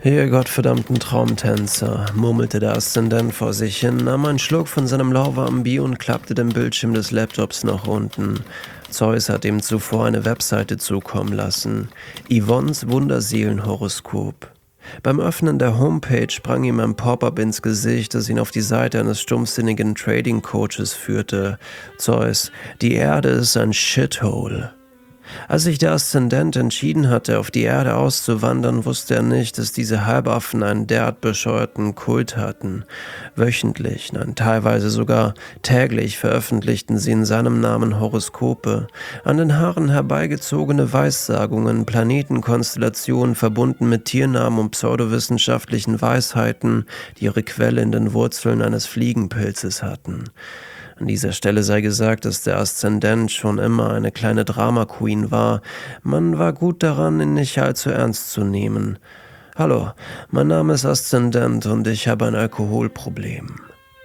Ihr gottverdammten Traumtänzer, murmelte der Aszendent vor sich hin, nahm einen Schluck von seinem lauwarmen Bier und klappte den Bildschirm des Laptops nach unten. Zeus hat ihm zuvor eine Webseite zukommen lassen. Yvonnes Wunderseelenhoroskop. Beim Öffnen der Homepage sprang ihm ein Pop-up ins Gesicht, das ihn auf die Seite eines stumpfsinnigen Trading-Coaches führte. Zeus, die Erde ist ein Shithole. Als sich der Aszendent entschieden hatte, auf die Erde auszuwandern, wusste er nicht, dass diese Halbaffen einen derart bescheuerten Kult hatten. Wöchentlich, nein, teilweise sogar täglich veröffentlichten sie in seinem Namen Horoskope, an den Haaren herbeigezogene Weissagungen, Planetenkonstellationen verbunden mit Tiernamen und pseudowissenschaftlichen Weisheiten, die ihre Quelle in den Wurzeln eines Fliegenpilzes hatten. An dieser Stelle sei gesagt, dass der Aszendent schon immer eine kleine Drama-Queen war. Man war gut daran, ihn nicht allzu ernst zu nehmen. »Hallo, mein Name ist Aszendent und ich habe ein Alkoholproblem.«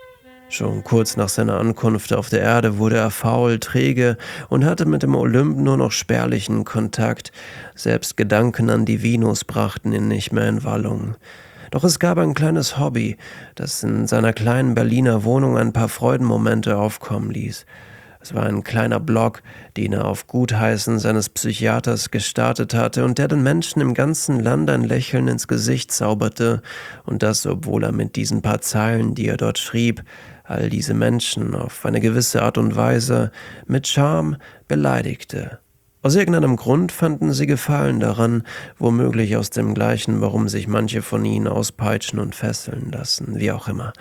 Schon kurz nach seiner Ankunft auf der Erde wurde er faul, träge und hatte mit dem Olymp nur noch spärlichen Kontakt. Selbst Gedanken an die Venus brachten ihn nicht mehr in Wallung. Doch es gab ein kleines Hobby, das in seiner kleinen Berliner Wohnung ein paar Freudenmomente aufkommen ließ. Es war ein kleiner Blog, den er auf Gutheißen seines Psychiaters gestartet hatte und der den Menschen im ganzen Land ein Lächeln ins Gesicht zauberte, und das, obwohl er mit diesen paar Zeilen, die er dort schrieb, all diese Menschen auf eine gewisse Art und Weise mit Charme beleidigte. Aus irgendeinem Grund fanden sie Gefallen daran, womöglich aus dem gleichen, warum sich manche von ihnen auspeitschen und fesseln lassen, wie auch immer.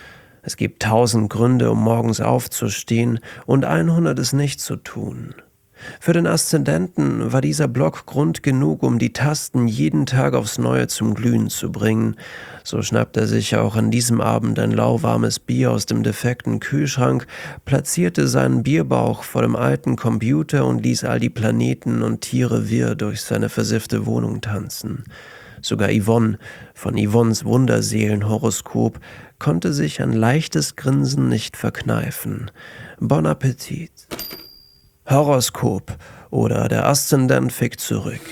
Es gibt 1000 Gründe, um morgens aufzustehen und 100 es nicht zu tun. Für den Aszendenten war dieser Block Grund genug, um die Tasten jeden Tag aufs Neue zum Glühen zu bringen. So schnappte er sich auch an diesem Abend ein lauwarmes Bier aus dem defekten Kühlschrank, platzierte seinen Bierbauch vor dem alten Computer und ließ all die Planeten und Tiere wirr durch seine versiffte Wohnung tanzen. Sogar Yvonne von Yvonnes Wunderseelenhoroskop konnte sich ein leichtes Grinsen nicht verkneifen. Bon Appetit. Horoskop oder der Aszendent fickt zurück.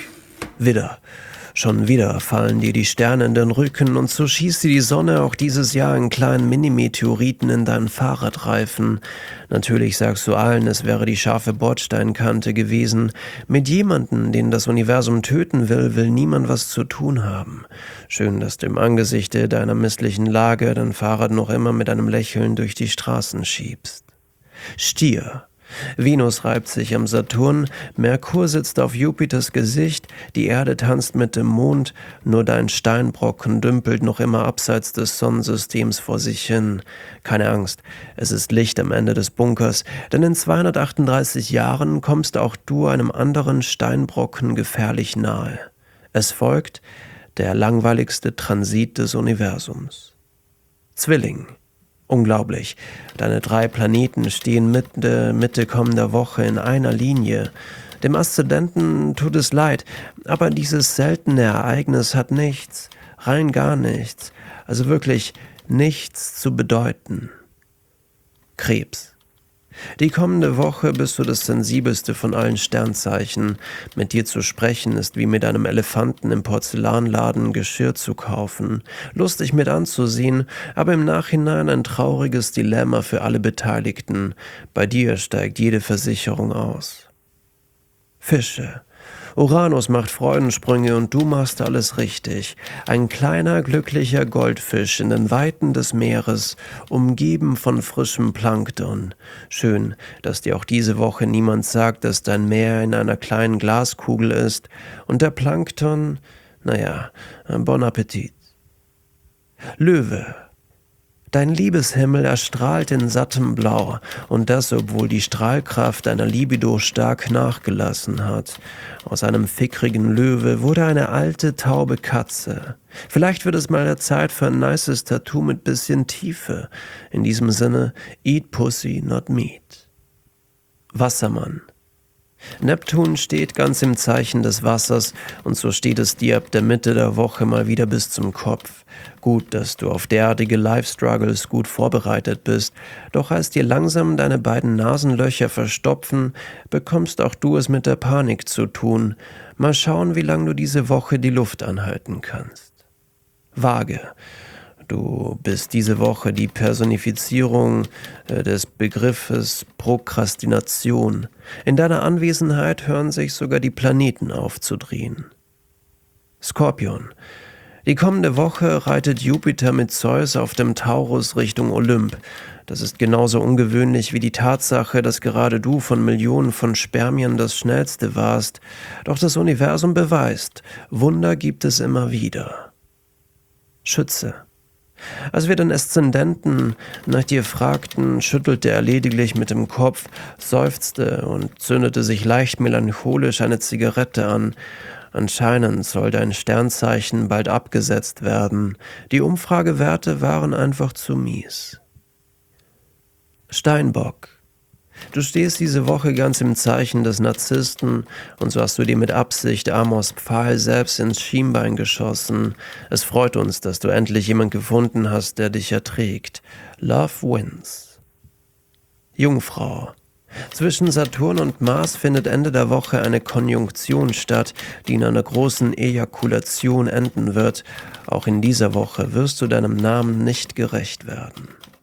Schon wieder fallen dir die Sterne in den Rücken und so schießt dir die Sonne auch dieses Jahr einen kleinen Mini-Meteoriten in deinen Fahrradreifen. Natürlich sagst du allen, es wäre die scharfe Bordsteinkante gewesen. Mit jemandem, den das Universum töten will, will niemand was zu tun haben. Schön, dass du im Angesichte deiner misslichen Lage dein Fahrrad noch immer mit einem Lächeln durch die Straßen schiebst. Stier. Venus reibt sich am Saturn, Merkur sitzt auf Jupiters Gesicht, die Erde tanzt mit dem Mond, nur dein Steinbrocken dümpelt noch immer abseits des Sonnensystems vor sich hin. Keine Angst, es ist Licht am Ende des Bunkers, denn in 238 Jahren kommst auch du einem anderen Steinbrocken gefährlich nahe. Es folgt der langweiligste Transit des Universums. Zwilling. Unglaublich, deine 3 Planeten stehen Mitte kommender Woche in einer Linie. Dem Aszendenten tut es leid, aber dieses seltene Ereignis hat nichts, rein gar nichts, also wirklich nichts zu bedeuten. Krebs. Die kommende Woche bist du das sensibelste von allen Sternzeichen. Mit dir zu sprechen ist wie mit einem Elefanten im Porzellanladen Geschirr zu kaufen. Lustig mit anzusehen, aber im Nachhinein ein trauriges Dilemma für alle Beteiligten. Bei dir steigt jede Versicherung aus. Fische. Uranus macht Freudensprünge und du machst alles richtig. Ein kleiner, glücklicher Goldfisch in den Weiten des Meeres, umgeben von frischem Plankton. Schön, dass dir auch diese Woche niemand sagt, dass dein Meer in einer kleinen Glaskugel ist und der Plankton, bon Appetit. Löwe. Dein Liebeshimmel erstrahlt in sattem Blau, und das, obwohl die Strahlkraft deiner Libido stark nachgelassen hat. Aus einem fickrigen Löwe wurde eine alte, taube Katze. Vielleicht wird es mal der Zeit für ein nices Tattoo mit bisschen Tiefe. In diesem Sinne, eat pussy, not meat. Wassermann. Neptun steht ganz im Zeichen des Wassers und so steht es dir ab der Mitte der Woche mal wieder bis zum Kopf. Gut, dass du auf derartige Life-Struggles gut vorbereitet bist, doch als dir langsam deine beiden Nasenlöcher verstopfen, bekommst auch du es mit der Panik zu tun. Mal schauen, wie lange du diese Woche die Luft anhalten kannst. Waage. Du bist diese Woche die Personifizierung des Begriffes Prokrastination. In deiner Anwesenheit hören sich sogar die Planeten aufzudrehen. Skorpion. Die kommende Woche reitet Jupiter mit Zeus auf dem Taurus Richtung Olymp. Das ist genauso ungewöhnlich wie die Tatsache, dass gerade du von Millionen von Spermien das Schnellste warst. Doch das Universum beweist, Wunder gibt es immer wieder. Schütze. Als wir den Aszendenten nach dir fragten, schüttelte er lediglich mit dem Kopf, seufzte und zündete sich leicht melancholisch eine Zigarette an. Anscheinend soll dein Sternzeichen bald abgesetzt werden. Die Umfragewerte waren einfach zu mies. Steinbock. Du stehst diese Woche ganz im Zeichen des Narzissten und so hast du dir mit Absicht Amors Pfahl selbst ins Schienbein geschossen. Es freut uns, dass du endlich jemand gefunden hast, der dich erträgt. Love wins. Jungfrau. Zwischen Saturn und Mars findet Ende der Woche eine Konjunktion statt, die in einer großen Ejakulation enden wird. Auch in dieser Woche wirst du deinem Namen nicht gerecht werden.